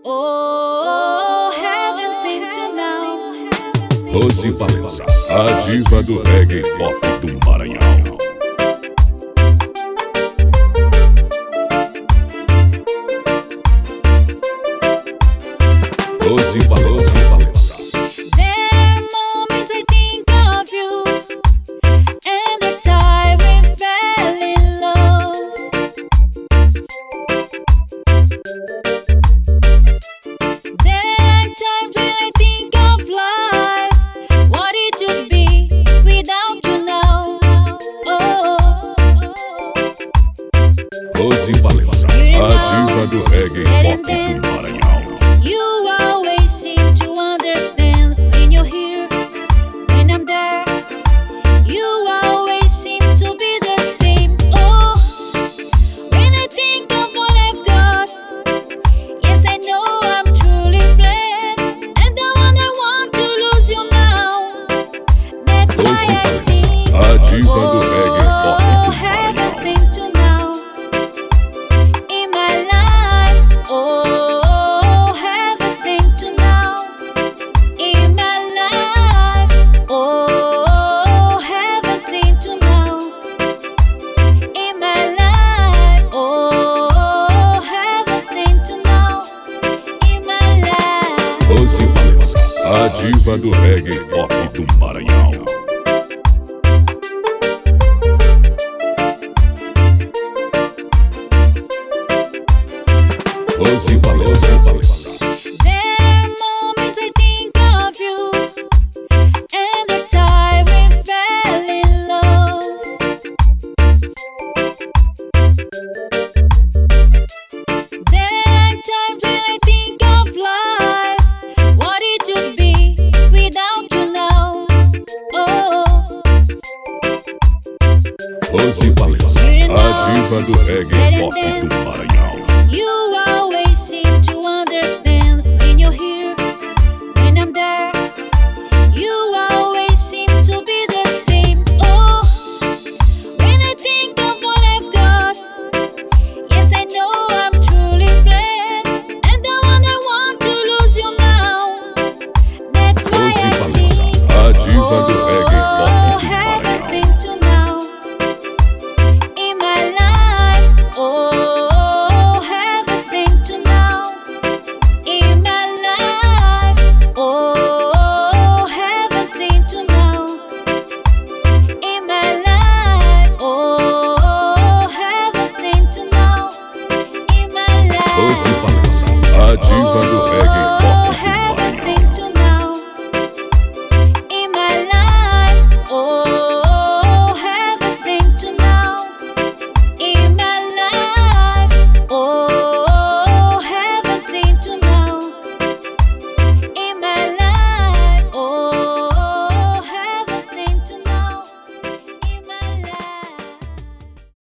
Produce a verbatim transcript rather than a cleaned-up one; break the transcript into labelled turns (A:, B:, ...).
A: Oh, haven't seen you now.
B: Rose Valença, a diva do reggae pop do Maranhão. Rose Valença, Valença.
A: There are moments I think of you, and the time we fell in love. There are times when I think of life, what it would be without you now. Oh,
B: Rose Valença, a diva do reggae pop do Maranhão.
A: you always seem to understand when you're here, when I'm there. You always seem to be the same. Oh, when I think of what I've got, yes, I know I'm truly blessed, and the one I want to lose you now. That's
B: Rose
A: why I
B: Valença,
A: sing.
B: a diva do reggae pop
A: Oh,
B: do
A: haven't
B: Maranhão.
A: seen you now in my life. Oh, haven't seen you now in my life. Oh, haven't seen you now in my life. Oh, haven't seen you now in my life.
B: Rose Valença, a diva do reggae pop do Maranhão. Rose Valença, Valença.
A: There are moments I think of you, and the time we fell in love. There are times when I think of life, what it would be without you now. Oh,
B: Rose Valença, a diva do reggae pop do Maranhão.
A: you always seem to understand when you're here, when I'm there. You always seem to be the same. Oh, when I think of what I've got, yes, I know I'm truly blessed, and the one I want to lose you now. That's why
B: Rose
A: I
B: Valença,
A: sing.
B: a diva do reggae
A: Oh,
B: pop do
A: haven't
B: Maranhão.
A: seen you now in my life. Oh, haven't seen you now in my life. Oh, haven't seen you now in my life. Oh, haven't seen you now in my life.
B: Rose Valença, a diva do reggae pop do